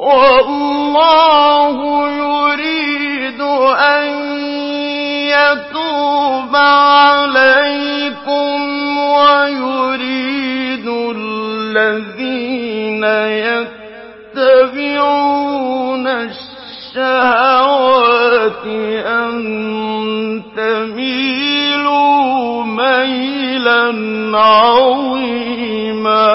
وَاللَّهُ يُرِيدُ أَن يَتُوبَ عَلَيْكُمْ وَيُرِيدُ الَّذِينَ يَتَّبِعُونَ الشَّهَوَاتِ أَن تَمِيلُوا مَيْلًا عَظِيمًا